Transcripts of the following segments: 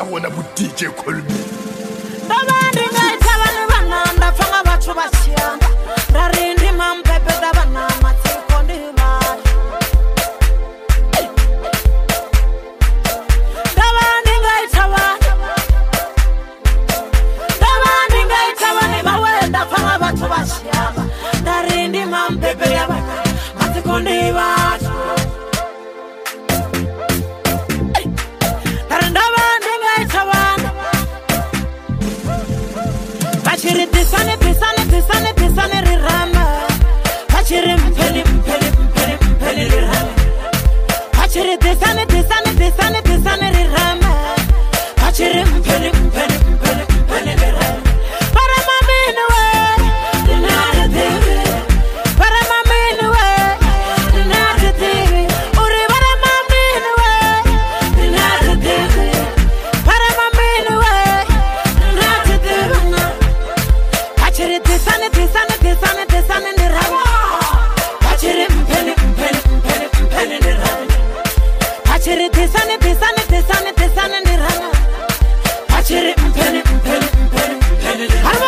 bona bu DJ Colby. Dabandi ngai tabani bananda fanga bachu bashiyanga. Rarindi mampepe dabana matiko ndibali. Dabandi ngai tabani mawenda fanga bachu bashiyanga. Rarindi mampepe dabana matiko ndibali. Tisane rirama. Pachiri mpeli rirama. Pachiri tisane rirama. Pachiri mpeli rirama. Para maminu we, dinari tivi. Para maminu we, dinari tivi. Uri para maminu we, dinari tivi. Para maminu we, dinari tivi. Pachiri tisane nirama. Pachiri mpeli nirama. Pachiri tisane nirama. Pachiri mpeli nirama.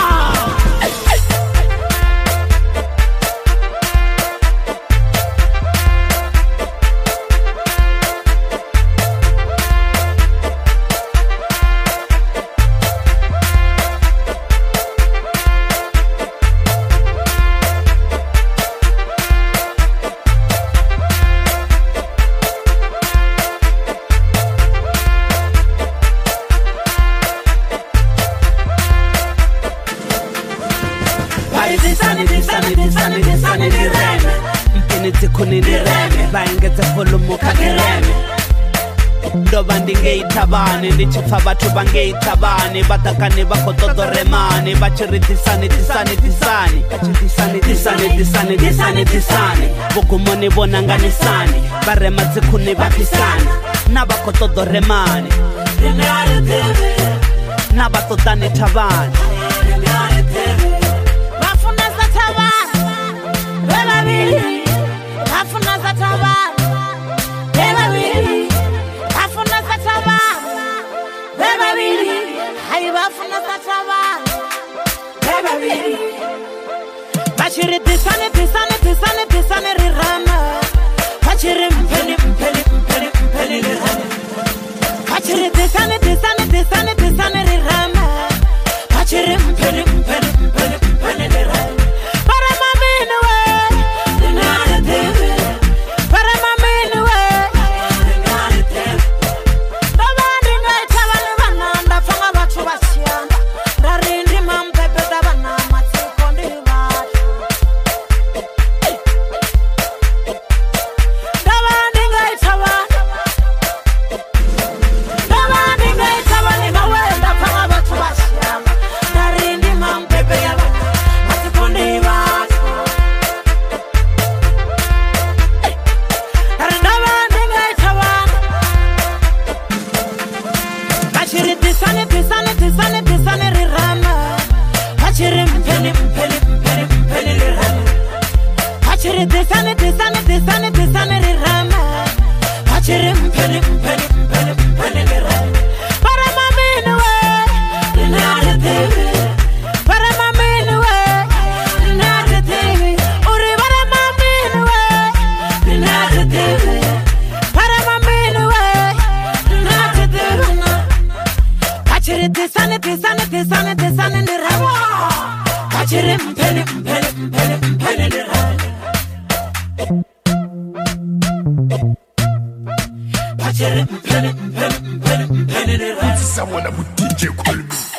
Tisane nireme. Mpiniti kuni nireme. Baingete fulumu kakireme. Ndoba ndingei tabane. Ndichifa batu bangei tabane. Batakani bako toto remane. Bachiri tisane. Bukumoni bonangani sani. Barema zikuni bapisani. Nabako toto remane. Nabato dani tabane. Pachiri tisane rirama. Pachiri mpeli rirama. Pachiri tisane rirama. Pachiri mpeli rirama. Para maminu we, dinari tivi. Para maminu we, dinari tivi. Dabandi ngai tabani bananda fanga bachu bashiyanga. Rarindi mampepe dabana matiko ndibali. Dabandi ngai tabani mawenda fanga bachu bashiyanga. Rarindi mampepe dabana matiko ndibali. Dabandi ngai tabani. Pachiri tisane rirama. Pachiri mpeli rirama. Pachiri tisane rirama. Pachiri mpeli rirama. Para maminu we, dinari tivi. Para maminu we, dinari tivi. Uri para maminu we, dinari tivi. Para maminu we, dinari tivi. Pachiri tisane nirama. Pachiri mpeli nirama. Pachiri mpeli nirama. Someone bu DJ Colby.